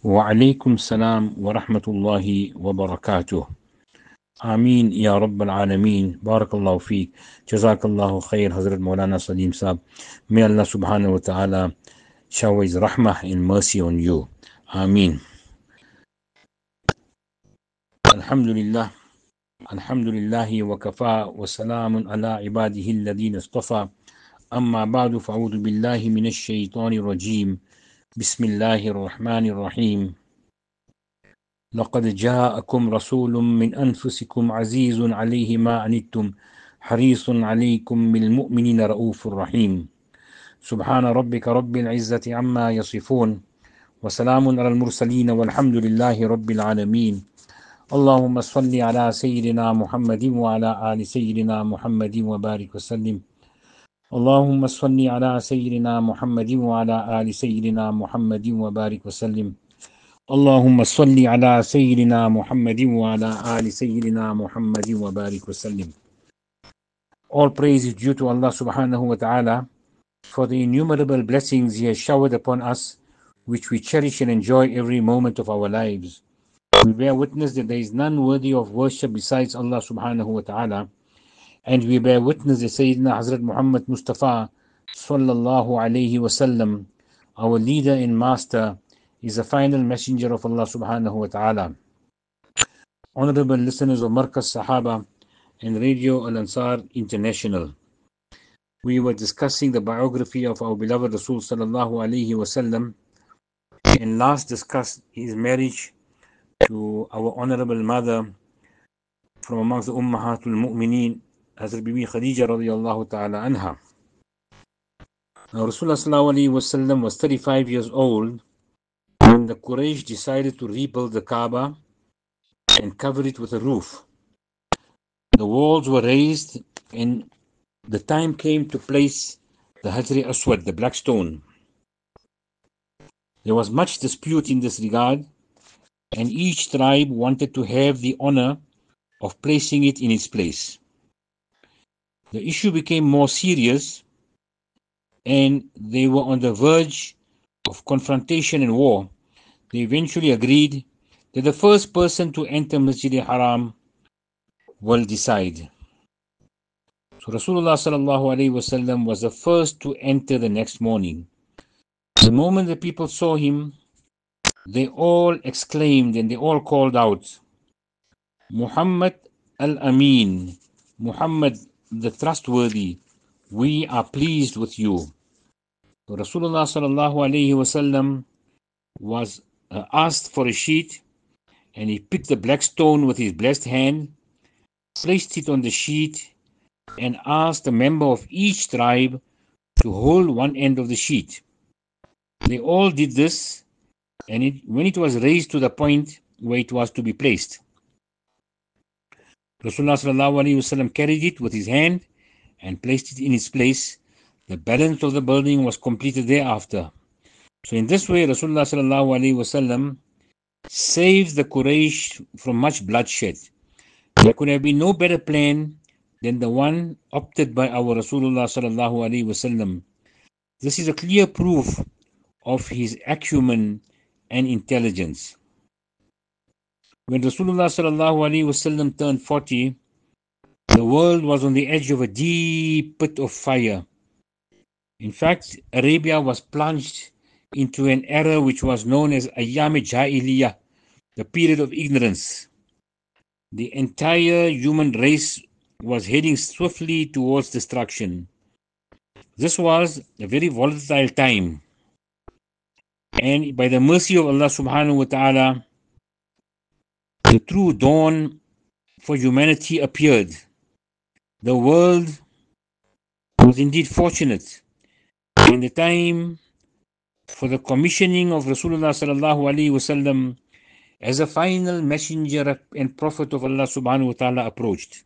وعليكم السلام ورحمة الله وبركاته. آمين يا رب العالمين. بارك الله فيك. جزاك الله خير, Hazrat Maulana Salim Saab. May Allah subhanahu wa ta'ala shower His rahmah and mercy on you. Ameen. Alhamdulillah. Alhamdulillahi wa kafa wa salamun ala ibadihi alladhina istafa. Amma ba'du fa'udhu billahi minash shaitanir rajim. Bismillahir rahmanir rahim. لقد جاءكم رسول من أنفسكم عزيز عليه ما عنتم حريص عليكم بالمؤمنين رؤوف رحيم. سبحان ربك رب العزة عما يصفون وسلام على المرسلين والحمد لله رب العالمين. اللهم صل على سيدنا محمد وعلى آل سيدنا محمد وبارك وسلم. اللهم صل على سيدنا محمد وعلى آل سيدنا محمد وبارك وسلم. اللهم صل على سيدنا محمد وعلى آل سيدنا محمد وبارك وسلم. All praise is due to Allah subhanahu wa ta'ala for the innumerable blessings He has showered upon us, which we cherish and enjoy every moment of our lives. We bear witness that there is none worthy of worship besides Allah subhanahu wa ta'ala, and we bear witness that Sayyidina Hazrat Muhammad Mustafa sallallahu alayhi wasallam, our leader and master, is the final messenger of Allah subhanahu wa ta'ala. Honorable listeners of Markaz Sahaba and Radio Al-Ansar International, we were discussing the biography of our beloved Rasul sallallahu alayhi wasallam, and last discussed his marriage to our honorable mother from amongst the Ummahatul Mu'mineen, Hazrat Bibi Khadija radiyallahu ta'ala anha. Now Rasulullah sallallahu alayhi wasallam was 35 years old when the Quraysh decided to rebuild the Kaaba and cover it with a roof. The walls were raised and the time came to place the Hajar Aswad, the black stone. There was much dispute in this regard, and each tribe wanted to have the honor of placing it in its place. The issue became more serious and they were on the verge of confrontation and war. They eventually agreed that the first person to enter Masjid al-Haram will decide. So Rasulullah sallallahu alayhi wasallam was the first to enter the next morning. The moment the people saw him, they all exclaimed and they all called out, Muhammad al-Amin, Muhammad the trustworthy, we are pleased with you. So Rasulullah sallallahu alayhi wasallam was asked for a sheet, and he picked the black stone with his blessed hand, placed it on the sheet, and asked a member of each tribe to hold one end of the sheet. They all did this, and when it was raised to the point where it was to be placed, Rasulullah sallallahu alayhi wasallam carried it with his hand and placed it in its place. The balance of the building was completed thereafter. So in this way, Rasulullah sallallahu alayhi wasallam saved the Quraysh from much bloodshed. There could have been no better plan than the one opted by our Rasulullah sallallahu alayhi wasallam. This is a clear proof of his acumen and intelligence. When Rasulullah sallallahu alayhi wasallam turned 40, the world was on the edge of a deep pit of fire. In fact, Arabia was plunged into an era which was known as Ayyam-e-Jahiliyyah, the period of ignorance. The entire human race was heading swiftly towards destruction. This was a very volatile time, and by the mercy of Allah subhanahu wa ta'ala, the true dawn for humanity appeared. The world was indeed fortunate, and the time for the commissioning of Rasulullah sallallahu alaihi wasallam as a final messenger and prophet of Allah subhanahu wa ta'ala approached.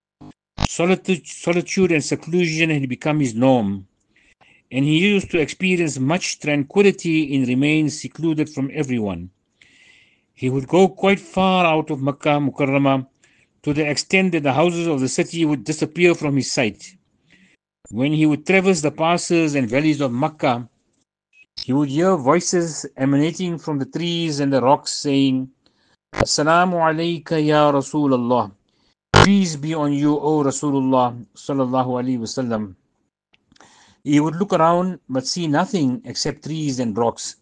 Solitude and seclusion had become his norm, and he used to experience much tranquility in remaining secluded from everyone. He would go quite far out of Makkah Mukarramah to the extent that the houses of the city would disappear from his sight. When he would traverse the passes and valleys of Makkah, He would hear voices emanating from the trees and the rocks saying, Assalamu alayka ya Rasulullah. Peace be on you, O Rasulullah sallallahu alayhi wasallam. He would look around but see nothing except trees and rocks.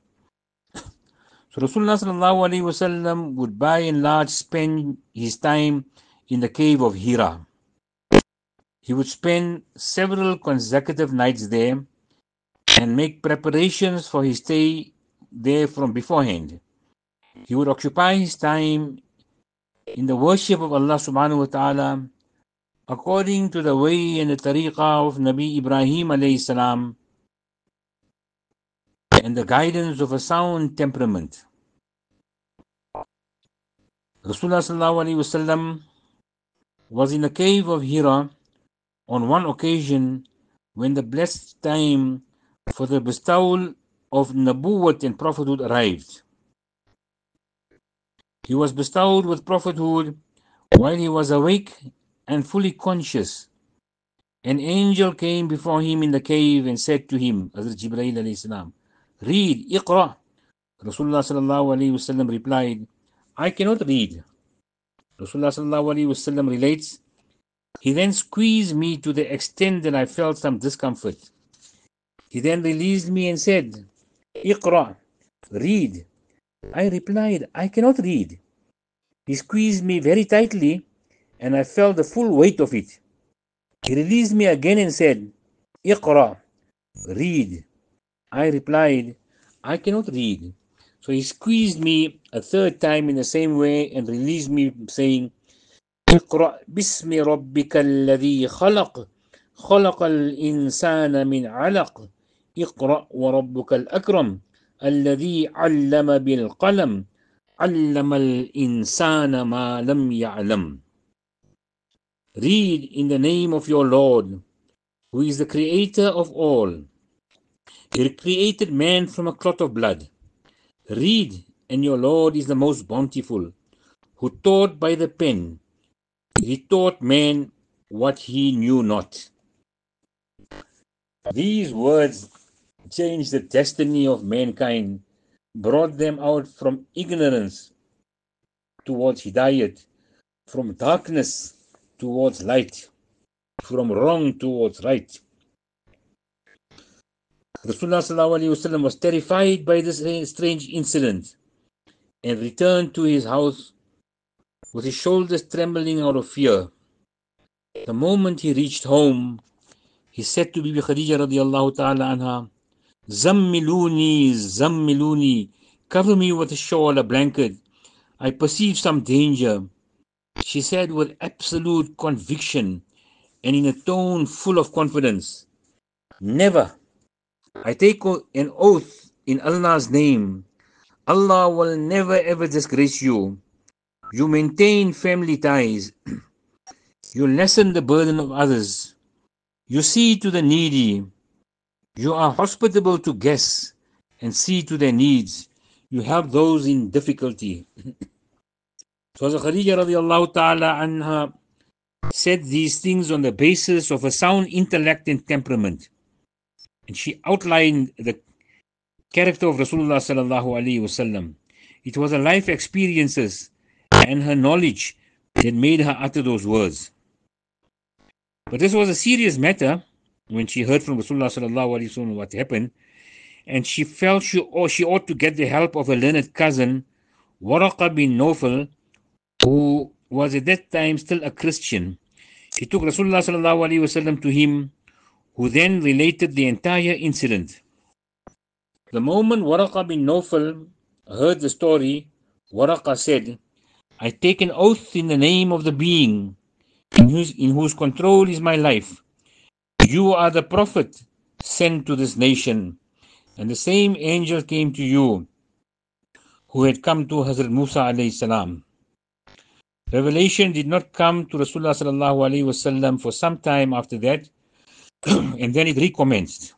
So Rasulullah sallallahu alayhi wasallam would by and large spend his time in the cave of Hira. He would spend several consecutive nights there and make preparations for his stay there from beforehand. He would occupy his time in the worship of Allah subhanahu wa ta'ala according to the way and the tariqah of Nabi Ibrahim alayhi salam and the guidance of a sound temperament. Rasulullah sallallahu alayhi wasallam was in the cave of Hira on one occasion when the blessed time for the bestowal of Nabuwwat and prophethood arrived. He was bestowed with prophethood while he was awake and fully conscious. An angel came before him in the cave and said to him, Hazrat Jibreel alayhi salam, read, Iqra. Rasulullah sallallahu alayhi wasallam replied, I cannot read. Rasulullah sallallahu alayhi wasallam relates, he then squeezed me to the extent that I felt some discomfort. He then released me and said, Iqra, read. I replied, I cannot read. He squeezed me very tightly and I felt the full weight of it. He released me again and said, Iqra, read. I replied, I cannot read. So he squeezed me a third time in the same way and released me saying, Iqra bismi rabbika alladhi khalaq, خلق الإنسان من علق اقرأ وربك الأكرم الذي علم بالقلم علم الإنسان ما لم يعلم. Read in the name of your Lord, who is the creator of all. He created man from a clot of blood. Read, and your Lord is the most bountiful, who taught by the pen. He taught man what he knew not. These words changed the destiny of mankind, brought them out from ignorance towards hidayat, from darkness towards light, from wrong towards right. Rasulullah sallallahu alayhi wasallam was terrified by this strange incident and returned to his house with his shoulders trembling out of fear. The moment he reached home, he said to Bibi Khadija radiallahu ta'ala anha, Zammiluni, Zammiluni, cover me with a shawl, a blanket. I perceive some danger. She said with absolute conviction and in a tone full of confidence, never. I take an oath in Allah's name. Allah will never ever disgrace you. You maintain family ties. You lessen the burden of others. You see to the needy. You are hospitable to guests and see to their needs. You help those in difficulty. So Khadija radiallahu ta'ala anha said these things on the basis of a sound intellect and temperament. And she outlined the character of Rasulullah sallallahu alaihi wasallam. It was her life experiences and her knowledge that made her utter those words. But this was a serious matter when she heard from Rasulullah sallallahu alaihi wasallam what happened, and she felt she ought to get the help of a learned cousin, Waraqa bin Nawfal, who was at that time still a Christian. She took Rasulullah sallallahu alaihi wasallam to him, who then related the entire incident. The moment Waraqa bin Nawfal heard the story, Waraqa said, I take an oath in the name of the being in whose control is my life. You are the prophet sent to this nation, and the same angel came to you who had come to Hazrat Musa alayhi salam. Revelation did not come to Rasulullah sallallahu alaihi wasallam for some time after that, and then it recommenced.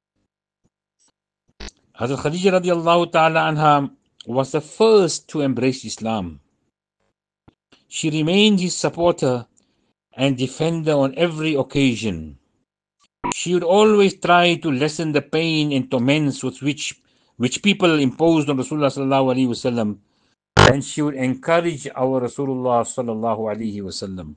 Hazrat Khadija radiallahu ta'ala anha was the first to embrace Islam. She remained his supporter and defender on every occasion. She would always try to lessen the pain and torments with which people imposed on Rasulullah sallallahu alaihi wasallam, and she would encourage our Rasulullah sallallahu alaihi wasallam.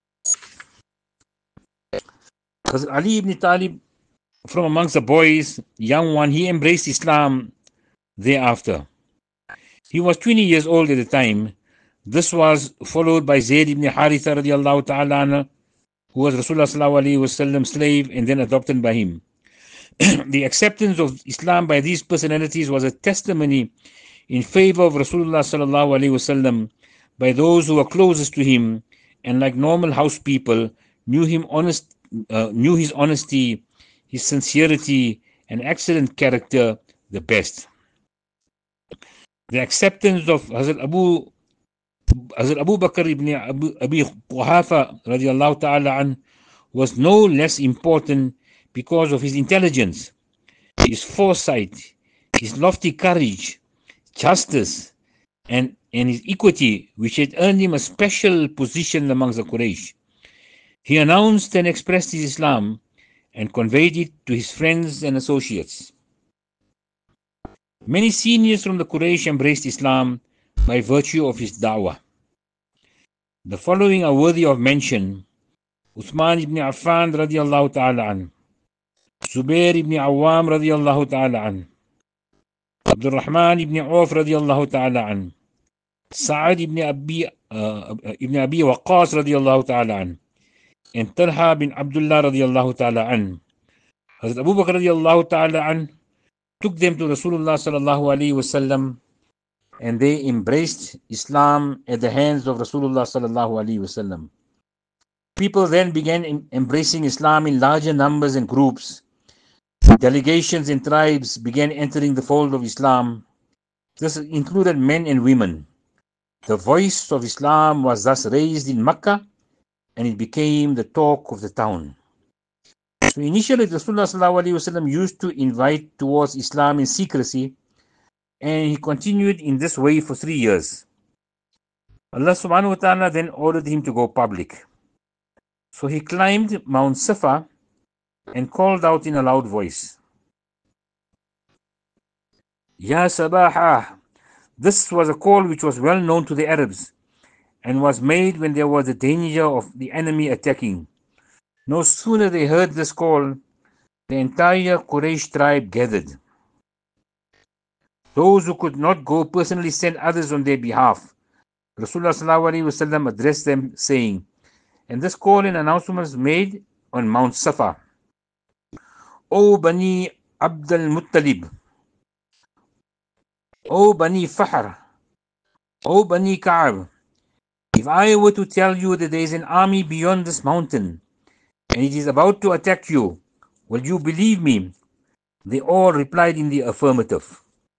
Because Ali ibn Talib, from amongst the boys, young one, he embraced Islam thereafter. He was 20 years old at the time. This was followed by Zayd ibn Haritha radiallahu ta'ala anhu, who was Rasulullah sallallahu alaihi wasallam's slave and then adopted by him. The acceptance of Islam by these personalities was a testimony in favor of Rasulullah sallallahu alaihi wasallam by those who were closest to him, and like normal house people knew his honesty, his sincerity, and excellent character the best. The acceptance of Hazrat Abu Bakr ibn Abi Quhafa radiallahu ta'ala an was no less important because of his intelligence, his foresight, his lofty courage, justice, and his equity, which had earned him a special position amongst the Quraysh. He announced and expressed his Islam and conveyed it to his friends and associates. Many seniors from the Quraysh embraced Islam by virtue of his da'wah. The following are worthy of mention: Uthman ibn Affan radiallahu ta'ala an, Zubair ibn Awam radiallahu ta'ala an, Abdul Rahman ibn Auf radiallahu ta'ala an, Sa'ad ibn Abi Waqqas radiallahu ta'ala an, and Talha bin Abdullah radiallahu ta'ala an. Hazrat Abu Bakr radiallahu ta'ala an took them to Rasulullah sallallahu alaihi wasallam, and they embraced Islam at the hands of Rasulullah sallallahu alaihi wasallam. People then began embracing Islam in larger numbers and groups. Delegations and tribes began entering the fold of Islam. This included men and women. The voice of Islam was thus raised in Makkah, and it became the talk of the town. So initially, Rasulullah sallallahu alaihi wasallam used to invite towards Islam in secrecy, and he continued in this way for 3 years. Allah subhanahu wa ta'ala then ordered him to go public. So he climbed Mount Safa and called out in a loud voice, Ya Sabaha. This was a call which was well known to the Arabs and was made when there was a danger of the enemy attacking. No sooner they heard this call, the entire Quraysh tribe gathered. Those who could not go personally sent others on their behalf. Rasulullah sallallahu alaihi wasallam addressed them saying, and this call and announcement was made on Mount Safa: O Bani Abdul Muttalib, O Bani Fahr, O Bani Ka'ab, if I were to tell you that there is an army beyond this mountain and it is about to attack you, will you believe me? They all replied in the affirmative.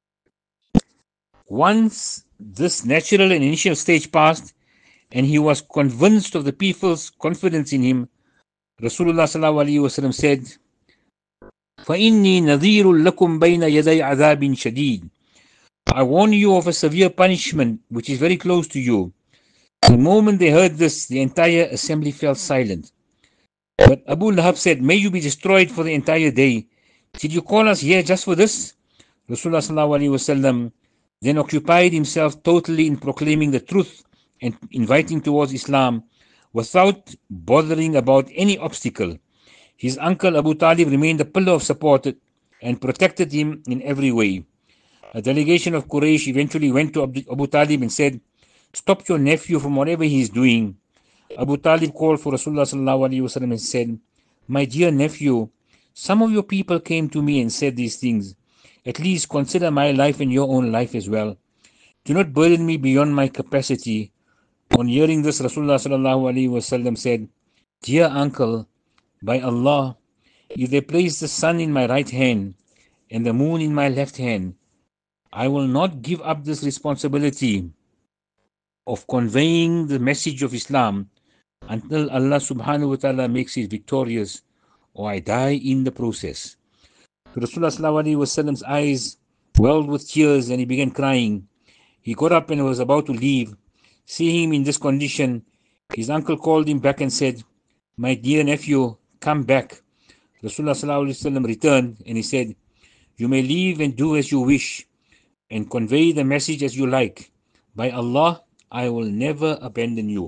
Once this natural and initial stage passed, and he was convinced of the people's confidence in him, Rasulullah sallallahu alaihi wasallam said, فَإِنِّي نَذِيرٌ لَكُمْ بَيْنَ يَدَيْ عَذَابٍ شَدِيدٍ. I warn you of a severe punishment which is very close to you. The moment they heard this, the entire assembly fell silent. But Abu Lahab said, may you be destroyed for the entire day. Did you call us here just for this? Rasulullah sallallahu alaihi wasallam then occupied himself totally in proclaiming the truth and inviting towards Islam without bothering about any obstacle. His uncle Abu Talib remained a pillar of support and protected him in every way. A delegation of Quraysh eventually went to Abu Talib and said, stop your nephew from whatever he is doing. Abu Talib called for Rasulullah sallallahu alaihi wasallam and said, my dear nephew, some of your people came to me and said these things. At least consider my life and your own life as well. Do not burden me beyond my capacity. On hearing this, Rasulullah sallallahu alaihi wasallam said, dear uncle, by Allah, if they place the sun in my right hand and the moon in my left hand, I will not give up this responsibility of conveying the message of Islam until Allah subhanahu wa ta'ala makes it victorious, or I die in the process. Rasulullah sallallahu alaihi wasallam's eyes welled with tears and he began crying. He got up and was about to leave. Seeing him in this condition, his uncle called him back and said, my dear nephew, come back. Rasulullah sallallahu alaihi wasallam returned and he said, "You may leave and do as you wish and convey the message as you like. By Allah, I will never abandon you."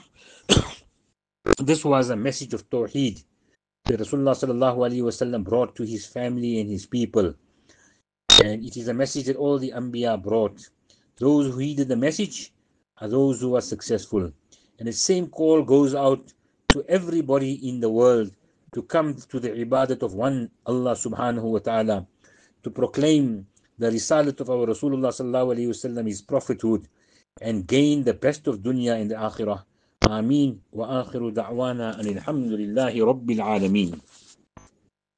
This was a message of Tawheed that Rasulullah sallallahu alaihi wasallam brought to his family and his people. And it is a message that all the Anbiya brought. Those who heeded the message are those who are successful. And the same call goes out to everybody in the world to come to the ibadat of one Allah subhanahu wa ta'ala, to proclaim the risalat of our Rasulullah sallallahu alayhi wasallam, his prophethood, and gain the best of dunya and the akhirah. Ameen wa akhiru da'wana and alhamdulillahi rabbil alameen.